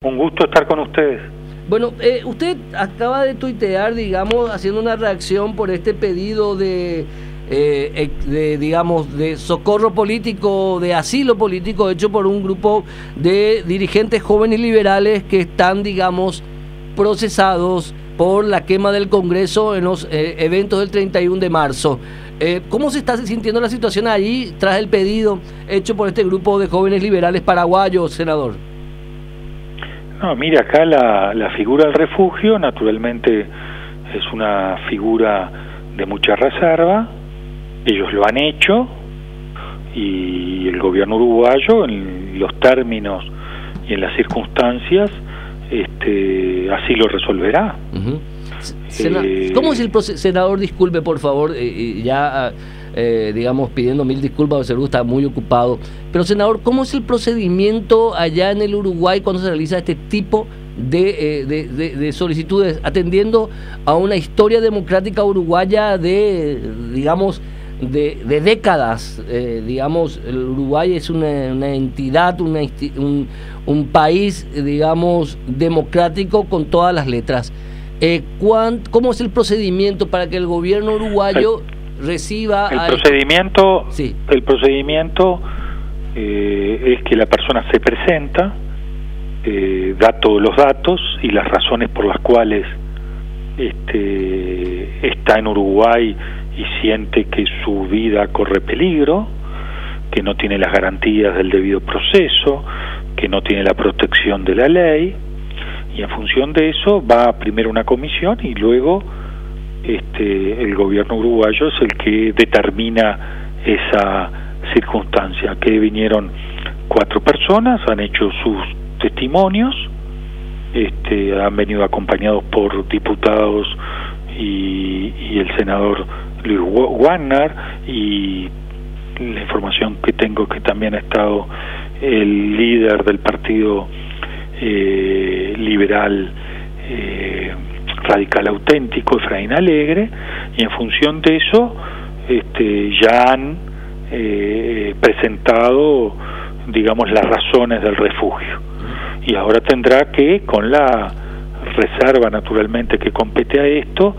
Un gusto estar con ustedes. Bueno, usted acaba de tuitear, digamos, haciendo una reacción por este pedido de socorro político, de asilo político, hecho por un grupo de dirigentes jóvenes liberales que están, digamos, procesados por la quema del Congreso en los eventos del 31 de marzo. ¿Cómo se está sintiendo la situación allí tras el pedido hecho por este grupo de jóvenes liberales paraguayos, senador? No, mira, acá la figura del refugio naturalmente es una figura de mucha reserva. Ellos lo han hecho y el gobierno uruguayo, en los términos y en las circunstancias, así lo resolverá. Uh-huh. ¿Cómo es el proceso? Senador, disculpe por favor, digamos, pidiendo mil disculpas, Sergio está muy ocupado, pero senador, ¿cómo es el procedimiento allá en el Uruguay cuando se realiza este tipo de solicitudes, atendiendo a una historia democrática uruguaya de décadas? Digamos, el Uruguay es una entidad, un país, digamos, democrático con todas las letras. ¿Cómo es el procedimiento para que el gobierno uruguayo reciba... El procedimiento es que la persona se presenta, da todos los datos y las razones por las cuales está en Uruguay y siente que su vida corre peligro, que no tiene las garantías del debido proceso, que no tiene la protección de la ley, y en función de eso va primero una comisión y luego el gobierno uruguayo es el que determina esa circunstancia. Que vinieron 4 personas, han hecho sus testimonios, han venido acompañados por diputados y el senador Luis Wagner, y la información que tengo que también ha estado el líder del partido liberal radical auténtico, Efraín Alegre, y en función de eso ya han presentado, digamos, las razones del refugio, y ahora tendrá que, con la reserva naturalmente que compete a esto,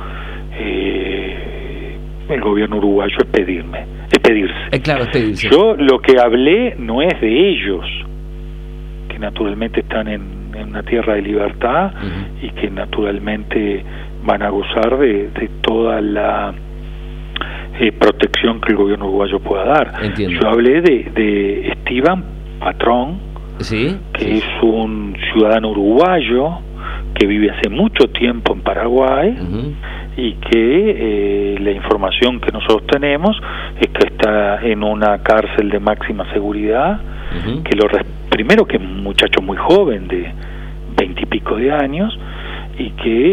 el gobierno uruguayo es pedirse. Claro, es pedirse. Yo lo que hablé no es de ellos, que naturalmente están en una tierra de libertad, uh-huh, y que naturalmente van a gozar de toda la protección que el gobierno uruguayo pueda dar. Entiendo. Yo hablé de Esteban Patrón, ¿sí? Que es un ciudadano uruguayo que vive hace mucho tiempo en Paraguay, uh-huh, y que la información que nosotros tenemos es que está en una cárcel de máxima seguridad, uh-huh, que primero que es un muchacho muy joven de 20 y pico de años, y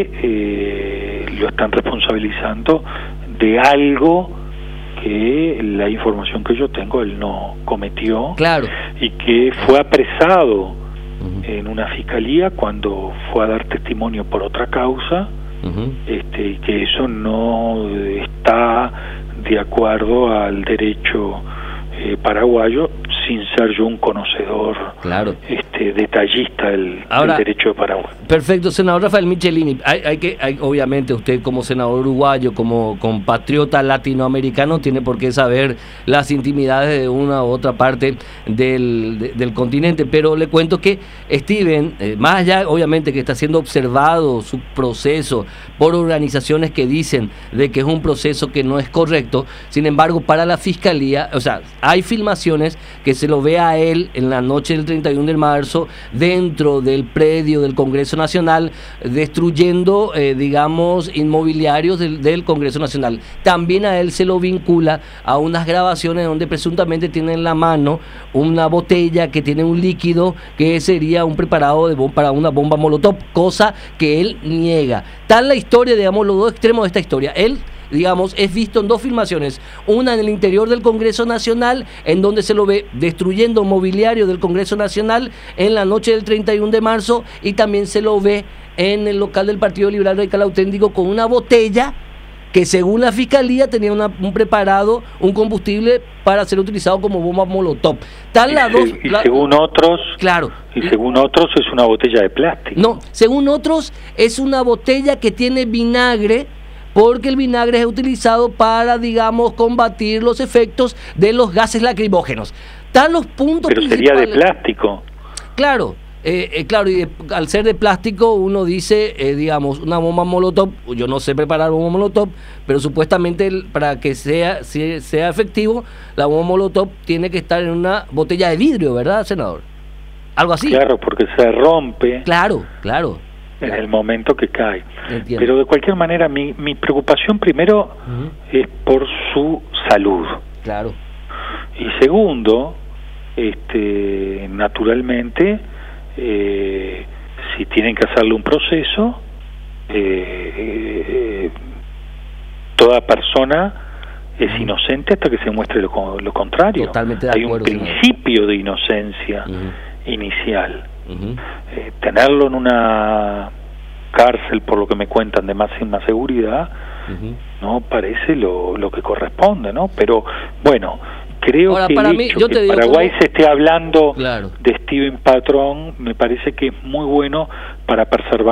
que lo están responsabilizando de algo que la información que yo tengo él no cometió. Claro. Y que fue apresado, uh-huh, en una fiscalía cuando fue a dar testimonio por otra causa, uh-huh, y que eso no está de acuerdo al derecho paraguayo, sin ser yo un conocedor, claro, detallista del derecho de Paraguay. Perfecto, senador Rafael Michelini. Obviamente usted, como senador uruguayo, como compatriota latinoamericano, tiene por qué saber las intimidades de una u otra parte del continente, pero le cuento que Steven, más allá obviamente que está siendo observado su proceso por organizaciones que dicen de que es un proceso que no es correcto, sin embargo para la fiscalía, o sea, hay filmaciones que se lo ve a él en la noche del 31 de marzo dentro del predio del Congreso Nacional, destruyendo, digamos, inmobiliarios del Congreso Nacional. También a él se lo vincula a unas grabaciones donde presuntamente tiene en la mano una botella que tiene un líquido que sería un preparado para una bomba molotov, cosa que él niega. Tal la historia, digamos, los dos extremos de esta historia. Él, digamos, es visto en 2 filmaciones, una en el interior del Congreso Nacional, en donde se lo ve destruyendo mobiliario del Congreso Nacional en la noche del 31 de marzo, y también se lo ve en el local del Partido Liberal Radical Auténtico con una botella que según la fiscalía tenía un preparado, un combustible para ser utilizado como bomba molotov. Según otros, claro, y según otros es una botella de plástico. No, según otros es una botella que tiene vinagre, porque el vinagre es utilizado para, digamos, combatir los efectos de los gases lacrimógenos. Están los puntos Pero sería de plástico. Claro. Claro, y al ser de plástico uno dice, digamos, una bomba molotov, yo no sé preparar bomba molotov, pero supuestamente para que sea efectivo, la bomba molotov tiene que estar en una botella de vidrio, ¿verdad, senador? Algo así. Claro, porque se rompe. Claro. En el momento que cae. Entiendo. Pero de cualquier manera, mi preocupación primero es por su salud. Claro. Y segundo, naturalmente, si tienen que hacerle un proceso, toda persona es inocente hasta que se muestre lo contrario. Totalmente de acuerdo. Hay un principio de inocencia inicial. Tenerlo en una cárcel, por lo que me cuentan, de máxima seguridad, no parece lo que corresponde, ¿no? Pero bueno, creo que el hecho que Paraguay se esté hablando de Steven Patrón me parece que es muy bueno para preservar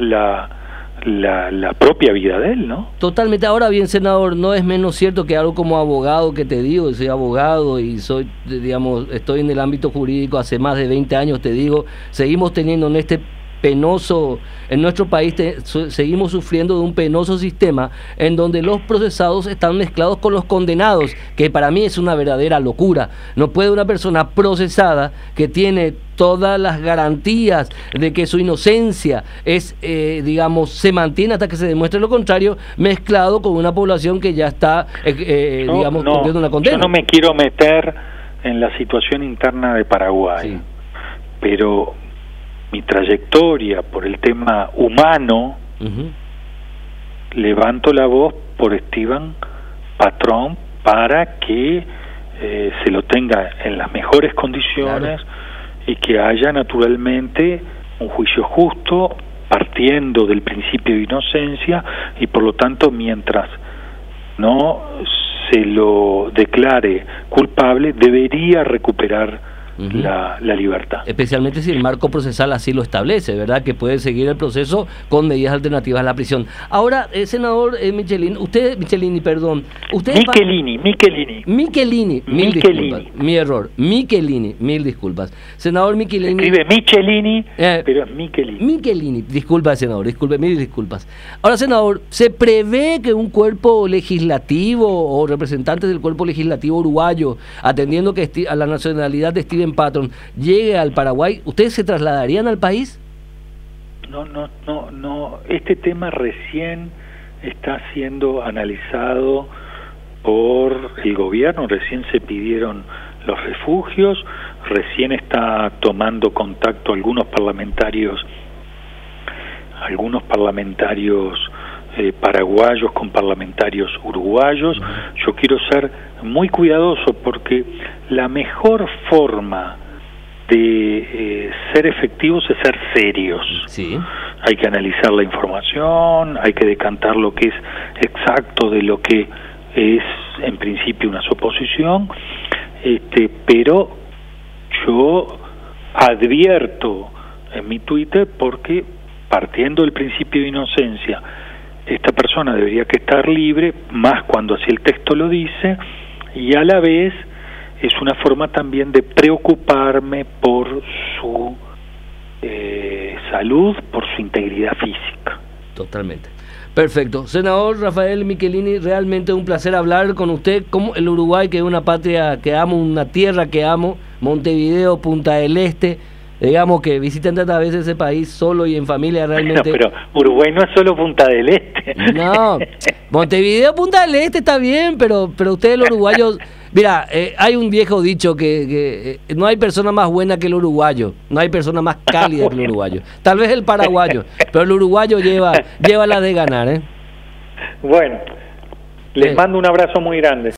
la propia vida de él, ¿no? Totalmente. Ahora bien, senador, no es menos cierto que algo como abogado que te digo, soy abogado y soy, digamos, estoy en el ámbito jurídico hace más de 20 años, te digo, seguimos teniendo en nuestro país seguimos sufriendo de un penoso sistema en donde los procesados están mezclados con los condenados, que para mí es una verdadera locura. No puede una persona procesada que tiene todas las garantías de que su inocencia digamos, se mantiene hasta que se demuestre lo contrario, mezclado con una población que ya está, digamos, cumpliendo una condena. Yo no me quiero meter en la situación interna de Paraguay, pero mi trayectoria por el tema humano, levanto la voz por Steven Patrón para que se lo tenga en las mejores condiciones y que haya naturalmente un juicio justo partiendo del principio de inocencia y por lo tanto mientras no se lo declare culpable debería recuperar la libertad. Especialmente si el marco procesal así lo establece, ¿verdad? Que puede seguir el proceso con medidas alternativas a la prisión. Ahora, senador Michelini, Michelini, mil disculpas. Senador Michelini. Escribe Michelini, pero es Michelini. Michelini, disculpa, senador, mil disculpas. Ahora, senador, ¿se prevé que un cuerpo legislativo o representantes del cuerpo legislativo uruguayo, atendiendo que a la nacionalidad de Steven Patrón, llegue al Paraguay? ¿Ustedes se trasladarían al país? No. Este tema recién está siendo analizado por el gobierno, recién se pidieron los refugios, recién está tomando contacto algunos parlamentarios paraguayos con parlamentarios uruguayos. Yo quiero ser muy cuidadoso porque la mejor forma de ser efectivos es ser serios. Sí. Hay que analizar la información, hay que decantar lo que es exacto de lo que es en principio una suposición, pero yo advierto en mi Twitter porque partiendo del principio de inocencia, esta persona debería que estar libre, más cuando así el texto lo dice, y a la vez es una forma también de preocuparme por su salud, por su integridad física. Totalmente. Perfecto. Senador Rafael Michelini, realmente un placer hablar con usted. Como el Uruguay, que es una patria que amo, una tierra que amo, Montevideo, Punta del Este, digamos que visitan tantas veces ese país solo y en familia realmente. Bueno, pero Uruguay no es solo Punta del Este. No, Montevideo, Punta del Este está bien, pero ustedes los uruguayos, mira, hay un viejo dicho que no hay persona más buena que el uruguayo, no hay persona más cálida que el uruguayo. Tal vez el paraguayo, pero el uruguayo lleva la de ganar, ¿eh? Bueno, les mando un abrazo muy grande.